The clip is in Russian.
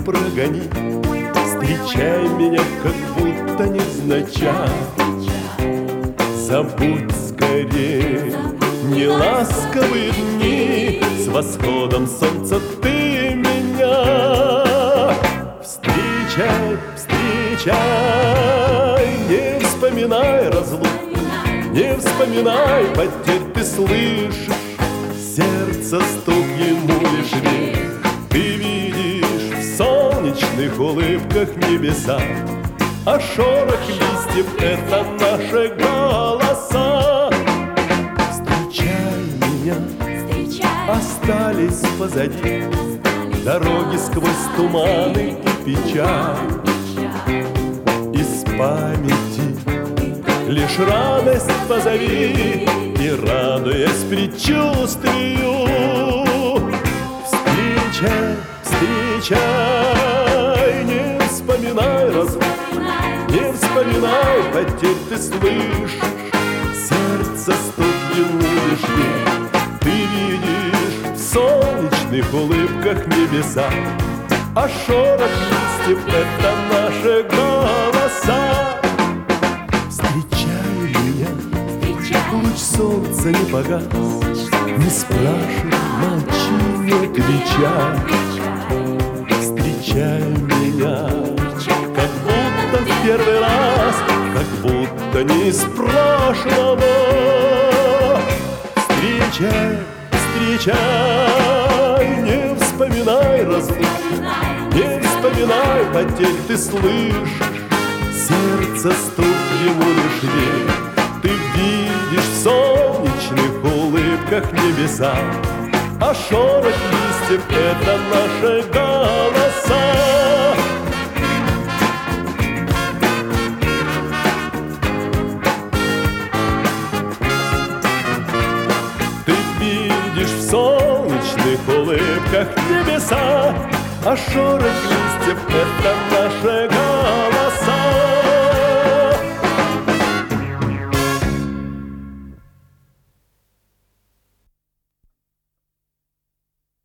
прогони. Встречай меня, как будто невзначай. Забудь скорее неласковые дни. С восходом солнца ты меня встречай, встречай. Не вспоминай разлук, не вспоминай потерь. Ты слышишь сердце стук, ему лишь верь. Ты видишь в солнечных улыбках небеса, а шорох листьев — это наши голоса. Встречай меня, остались позади дороги сквозь туманы и печаль. Из памяти лишь радость позови, и, радуясь предчувствию, встречай, встречай. Не вспоминай разлук, не вспоминай потерь. Ты слышишь сердце стук, ему лишь верь. Ты видишь в солнечных улыбках небеса, а шорох листьев — это наши голоса. Встречай меня, луч солнца не погас, не спрашивай, молчи, не отвечай. Встречай меня, как будто в первый раз, как будто не из прошлого. Встречай, встречай. Не вспоминай разлук, не вспоминай потерь. Ты слышишь сердце стук, ему лишь верь. Ты видишь в солнечных улыбках небеса, а шорох листьев — это наши голоса. Ты видишь в солнечных улыбках небеса, а шорох листьев